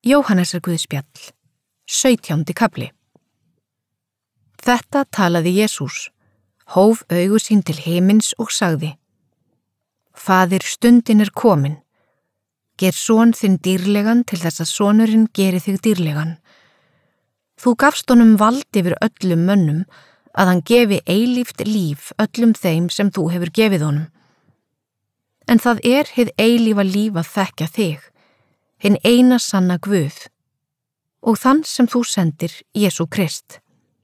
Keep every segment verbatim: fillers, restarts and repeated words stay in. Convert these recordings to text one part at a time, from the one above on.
Jóhannesarguðspjall, sautjándi kafli. Þetta talaði Jesús, hóf augu sín til himins og sagði: Faðir, stundin er komin. Ger son þinn dýrlegan til þess að sonurinn geri þig dýrlegan. Þú gafst honum vald yfir öllum mönnum að hann gefi eilíft líf öllum þeim sem þú hefur gefið honum. En það er hið eilífa líf að þekkja þig, hinn eina sanna Guð, og þann sem þú sendir, Jesú Krist.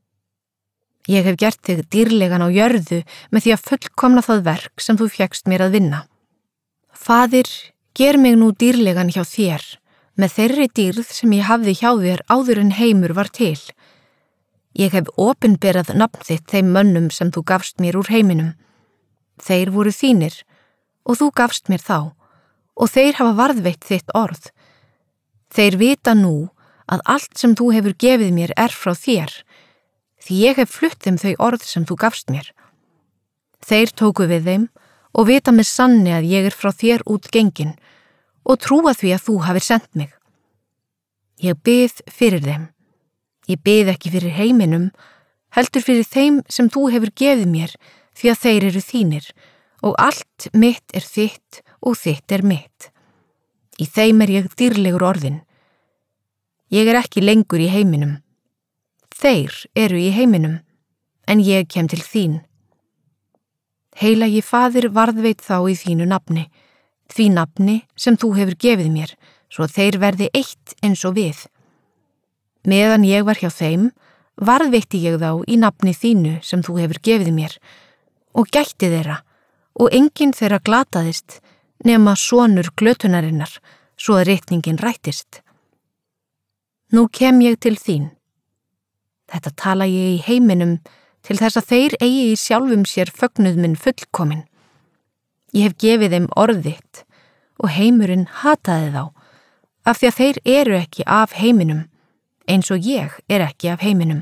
Ég hef gert þig dýrlegan á jörðu með því að fullkomna það verk sem þú fékkst mér að vinna. Faðir, ger mig nú dýrlegan hjá þér, með þeirri dýrð sem ég hafði hjá þér áður en heimur var til. Ég hef opinberað nafn þitt þeim mönnum sem þú gafst mér úr heiminum. Þeir voru þínir, og þú gafst mér þá, og þeir hafa varðveitt þitt orð. Þeir vita nú að allt sem þú hefur gefið mér er frá þér, því ég hef flutt þeim þau orð sem þú gafst mér. Þeir tóku við þeim og vita með sanni að ég er frá þér út gengin og trúa því að þú hafir sendt mig. Ég bið fyrir þeim. Ég bið ekki fyrir heiminum, heldur fyrir þeim sem þú hefur gefið mér, því að þeir eru þínir, og allt mitt er þitt og þitt er mitt. Í þeim er ég dýrlegur orðin. Ég er ekki lengur í heiminum. Þeir eru í heiminum, en ég kem til þín. Heilagi Faðir varðveit þá í þínu nafni, því nafni sem þú hefur gefið mér, svo þeir verði eitt eins og við. Meðan ég var hjá þeim, varðveitti ég þá í nafni þínu sem þú hefur gefið mér, og gætti þeirra, og enginn þeirra glataðist, nema sonur glötunarinnar, svo að ritningin rættist. Nú kem ég til þín. Þetta tala ég í heiminum til þess að þeir eigi í sjálfum sér fögnuð minn fullkomin. Ég hef gefið þeim orðitt og heimurinn hataði þá, af því að þeir eru ekki af heiminum, eins og ég er ekki af heiminum.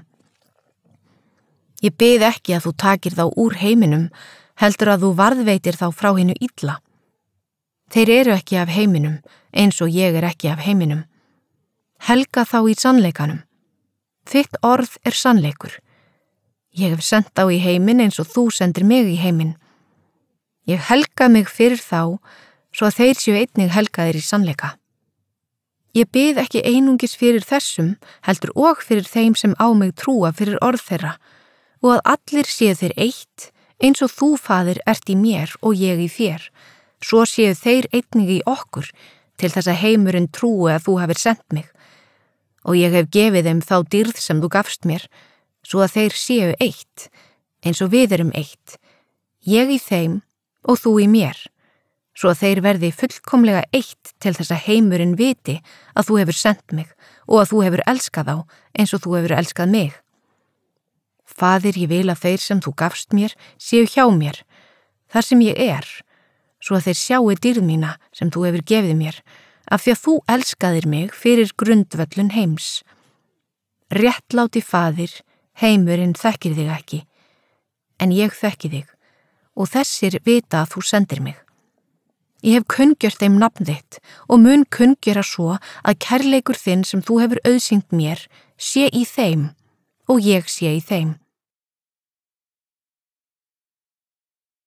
Ég bið ekki að þú takir þá úr heiminum, heldur að þú varðveitir þá frá hinu illa. Þeir eru ekki af heiminum, eins og ég er ekki af heiminum. Helga þá í sannleikanum. Þitt orð er sannleikur. Ég hef sendt þá í heiminn eins og þú sendir mig í heiminn. Ég helga mig fyrir þá, svo að þeir séu einnig helgaðir í sannleika. Ég bið ekki einungis fyrir þessum, heldur og fyrir þeim sem á mig trúa fyrir orð þeirra, og að allir séu þeir eitt, eins og þú, Faðir, ert í mér og ég í þér, svo séu þeir einnig í okkur, til þess að heimurinn trúi að þú hafir sendt mig. Og ég hef gefið þeim þá dýrð sem þú gafst mér, svo að þeir séu eitt, eins og við erum eitt, ég í þeim og þú í mér, svo að þeir verði fullkomlega eitt til þess að heimurinn viti að þú hefur sendt mig og að þú hefur elskað þá eins og þú hefur elskað mig. Faðir, ég vil að þeir sem þú gafst mér séu hjá mér, þar sem ég er, svo að þeir sjáu dýrð mína sem þú hefur gefið mér, af því að þú elskaðir mig fyrir grundvöllun heims. Réttláti Faðir, heimurinn þekkir þig ekki, en ég þekki þig, og þessir vita að þú sendir mig. Ég hef kunngjört þeim nafn þitt og mun kunngjöra svo að kærleikur þinn sem þú hefur auðsýnt mér sé í þeim og ég sé í þeim.